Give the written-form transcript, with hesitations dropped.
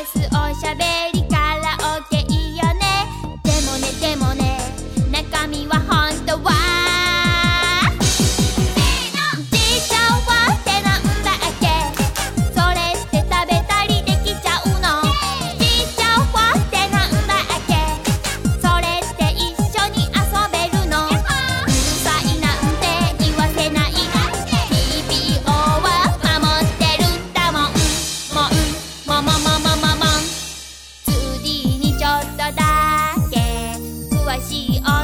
スおしゃべりカラオケいいよね。でもね中身は本当は自称ってなんだっけ。それって食べたりできちゃうの。自称ってなんだっけ。それって一緒に遊べるの。うるさいなんて言わせない。 TPO は守ってるんだもん。2D にちょっとだけ詳しい